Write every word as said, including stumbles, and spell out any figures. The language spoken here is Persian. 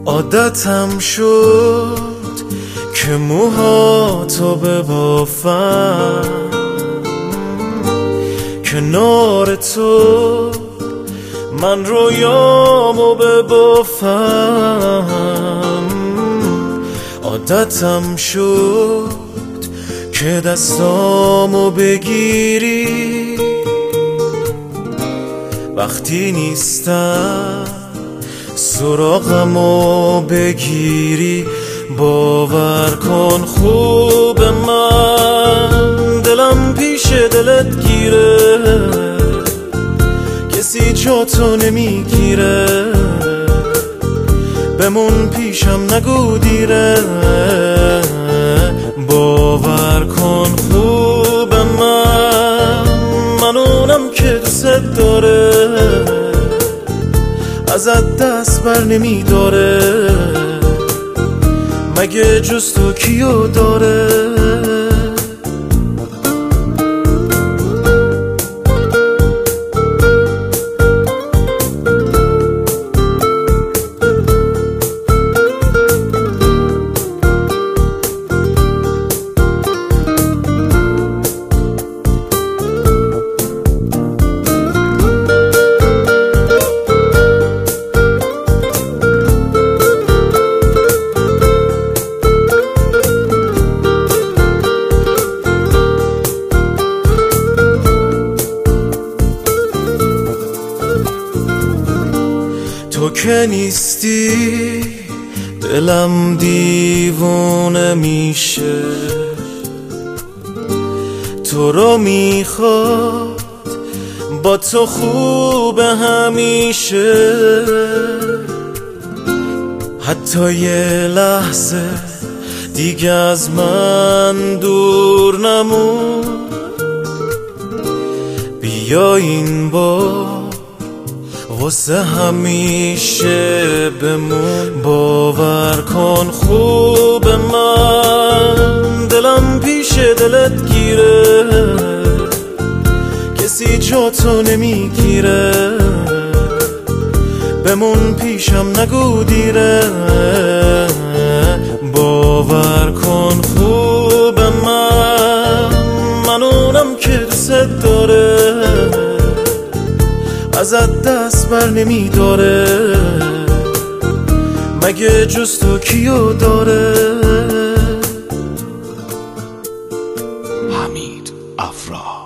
عادتم شد که موهاتو ببافم، کنار تو من رویامو ببافم. عادتم شد که دستامو بگیری وقتی نیستم، سراغمو بگیری. باور کن خوب من دلم پیش دلت گیره، کسی جاتو نمیگیره. بمون پیشم نگو دیره، باور کن خوب من من اونم که دوست داره، ازت دست بر نمی داره. مگه جز تو کیو داره؟ تو که نیستی دلم دیوونه میشه، تو رو میخواد با تو خوب همیشه. حتی یه لحظه دیگه از من دور نمون، بیا این بار واسه همیشه بمون. باور کن خوب من دلم پیش دلت گیره، کسی جاتو نمیگیره. بمون پیشم نگو دیره، باور کن خوب من من اونم که دوست داره، ازت دست بر نمی داره. مگه جز تو کیو داره؟ حمید افرا.